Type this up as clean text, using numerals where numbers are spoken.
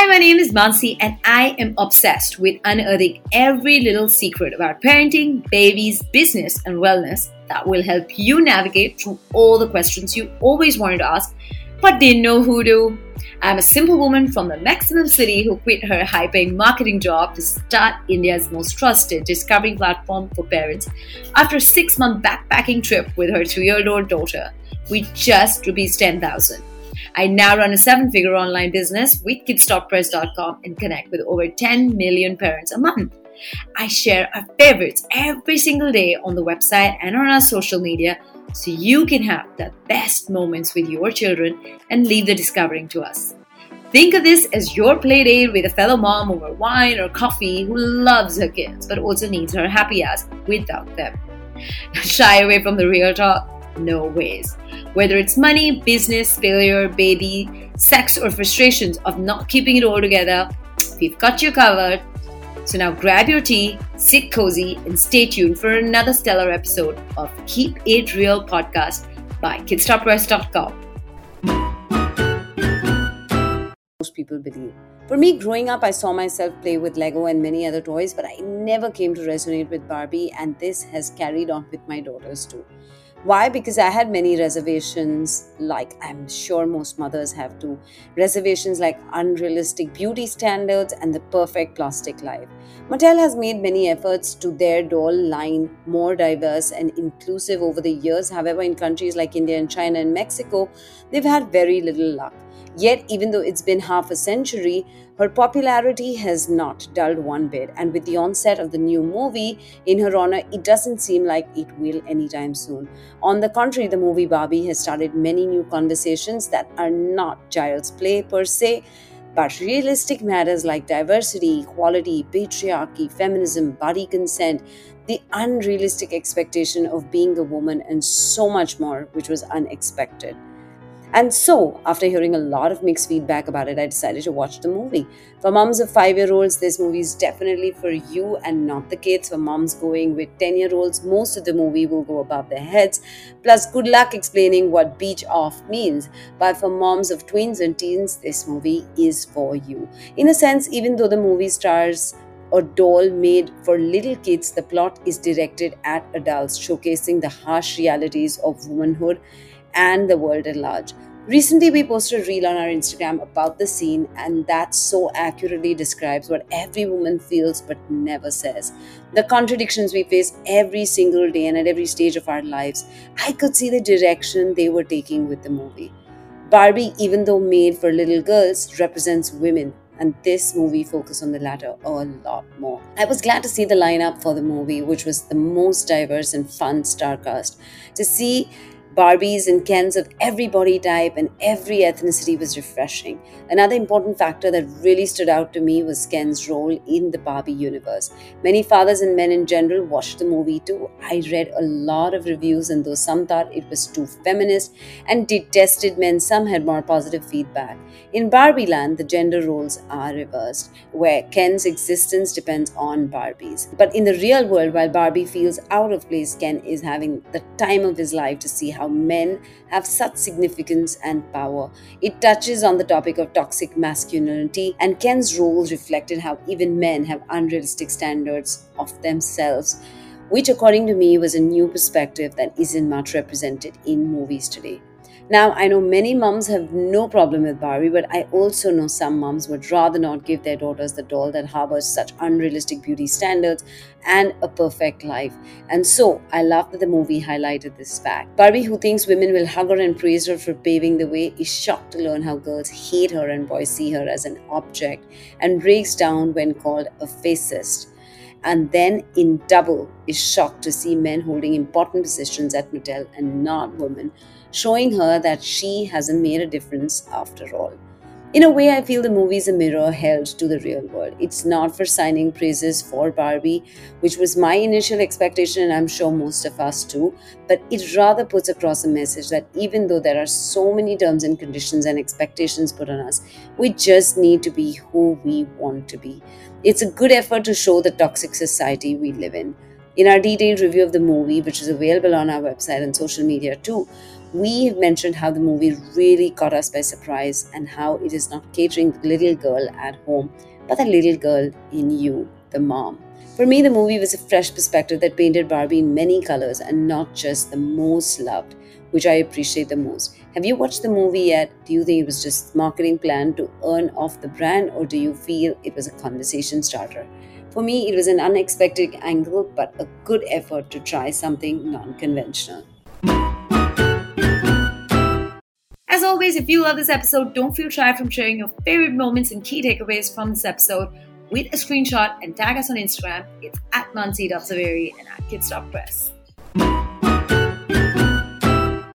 Hi, my name is Mansi and I am obsessed with unearthing every little secret about parenting, babies, business, and wellness that will help you navigate through all the questions you always wanted to ask but didn't know who to. I'm a simple woman from the maximum city who quit her high-paying marketing job to start India's most trusted discovery platform for parents after a 6-month backpacking trip with her 2-year-old daughter with just rupees 10,000. I now run a 7-figure online business with kidstalkpress.com and connect with over 10 million parents a month. I share our favorites every single day on the website and on our social media so you can have the best moments with your children and leave the discovering to us. Think of this as your play date with a fellow mom over wine or coffee who loves her kids but also needs her happy ass without them. Shy away from the real talk? No ways. Whether it's money, business, failure, baby, sex, or frustrations of not keeping it all together, we've got you covered. So now grab your tea, sit cozy, and stay tuned for another stellar episode of Keep It Real podcast by kidstalkpress.com. Most people believe. For me, growing up, I saw myself play with Lego and many other toys, but I never came to resonate with Barbie, and this has carried on with my daughters too. Why? Because I had many reservations, like I'm sure most mothers have too. Reservations like unrealistic beauty standards and the perfect plastic life. Mattel has made many efforts to their doll line more diverse and inclusive over the years. However, in countries like India and China and Mexico, they've had very little luck. Yet, even though it's been half a century, her popularity has not dulled one bit. And with the onset of the new movie in her honor, it doesn't seem like it will anytime soon. On the contrary, the movie Barbie has started many new conversations that are not child's play per se, but realistic matters like diversity, equality, patriarchy, feminism, body consent, the unrealistic expectation of being a woman, and so much more, which was unexpected. And so, after hearing a lot of mixed feedback about it, I decided to watch the movie. For moms of 5-year-olds, this movie is definitely for you and not the kids. For moms going with 10-year-olds, most of the movie will go above their heads. Plus, good luck explaining what beach off means. But for moms of tweens and teens, this movie is for you. In a sense, even though the movie stars a doll made for little kids, the plot is directed at adults, showcasing the harsh realities of womanhood and the world at large. Recently, we posted a reel on our Instagram about the scene, and that so accurately describes what every woman feels but never says. The contradictions we face every single day and at every stage of our lives. I could see the direction they were taking with the movie. Barbie, even though made for little girls, represents women, and this movie focused on the latter a lot more. I was glad to see the lineup for the movie, which was the most diverse and fun star cast. To see Barbies and Kens of every body type and every ethnicity was refreshing. Another important factor that really stood out to me was Ken's role in the Barbie universe. Many fathers and men in general watched the movie too. I read a lot of reviews, and though some thought it was too feminist and detested men, some had more positive feedback. In Barbie Land, the gender roles are reversed, where Ken's existence depends on Barbie's. But in the real world, while Barbie feels out of place, Ken is having the time of his life to see how men have such significance and power. It touches on the topic of toxic masculinity, and Ken's roles reflected how even men have unrealistic standards of themselves, which according to me was a new perspective that isn't much represented in movies today. Now, I know many moms have no problem with Barbie, but I also know some moms would rather not give their daughters the doll that harbors such unrealistic beauty standards and a perfect life. And so, I love that the movie highlighted this fact. Barbie, who thinks women will hug her and praise her for paving the way, is shocked to learn how girls hate her and boys see her as an object, and breaks down when called a fascist. And then in double is shocked to see men holding important positions at Mattel and not women, showing her that she hasn't made a difference after all. In a way, I feel the movie is a mirror held to the real world. It's not for signing praises for Barbie, which was my initial expectation, and I'm sure most of us too, but it rather puts across a message that even though there are so many terms and conditions and expectations put on us, we just need to be who we want to be. It's a good effort to show the toxic society we live in. In our detailed review of the movie, which is available on our website and social media too, We have mentioned how the movie really caught us by surprise and how it is not catering to the little girl at home, but the little girl in you, the mom. For me, the movie was a fresh perspective that painted Barbie in many colors and not just the most loved, which I appreciate the most. Have you watched the movie yet? Do you think it was just marketing plan to earn off the brand, or do you feel it was a conversation starter? For me, it was an unexpected angle, but a good effort to try something non-conventional. As always, if you love this episode, don't feel shy from sharing your favorite moments and key takeaways from this episode with a screenshot and tag us on Instagram. It's at Mansi.Zaveri and at Kids Press.